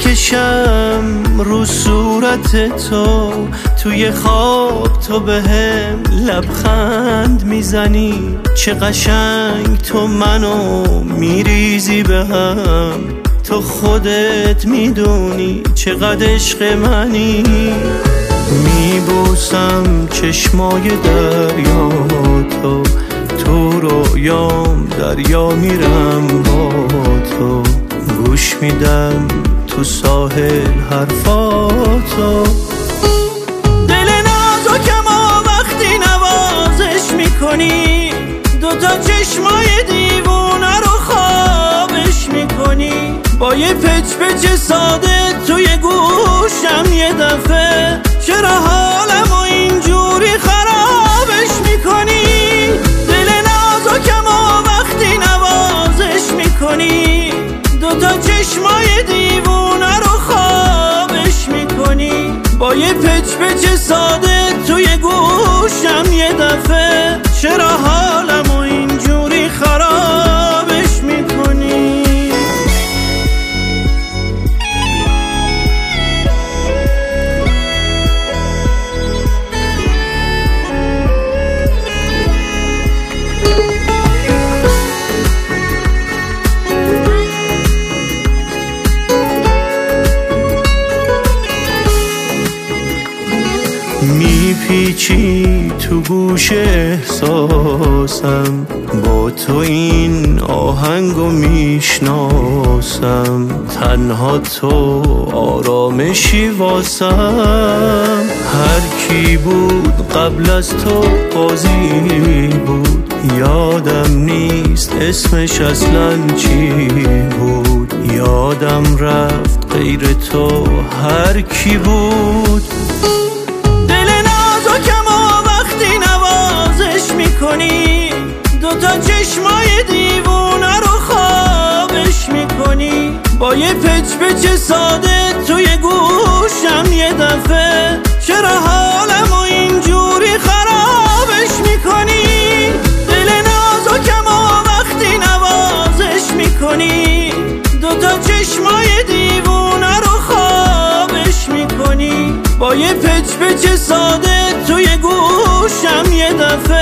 میکشم رو صورت تو، توی خواب تو بهم لبخند میزنی، چه قشنگ تو منو میریزی بهم، تو خودت میدونی چقدر عشق منی. میبوسم چشمای دریا تو، تو رویام دریا میرم با تو، گوش میدم تو ساحل حرفاتو. دل نازکمو وقتی نوازش میکنی، دوتا چشمای دیوونه رو خوابش میکنی، با یه پچ پچ ساده توی گوشم یه دفعه، چرا حالمو اینجوری خرابش میکنی؟ دل نازکمو وقتی نوازش میکنی، دوتا چشمای دیوونه رو خوابش میکنی، با یه پچ پچ ساده توی گوشم یه دفعه، چرا حالمو اینجوری خرابش میکنی؟ میپیچی تو گوش احساسم، با تو این آهنگو میشناسم، تنها تو آرامشی واسم. هر کی بود قبل از تو قاضی بود، یادم نیست اسمش اصلا چی بود، یادم رفت غیر تو هر کی بود. دوتا چشمای دیوونه رو خوابش میکنی، با یه پچ پچ ساده توی گوشم یه دفعه، چرا حالمو اینجوری خرابش میکنی؟ دل نازکمو وقتی نوازش میکنی، دوتا چشمای دیوونه رو خوابش میکنی، با یه پچ پچ ساده توی گوشم یه دفعه،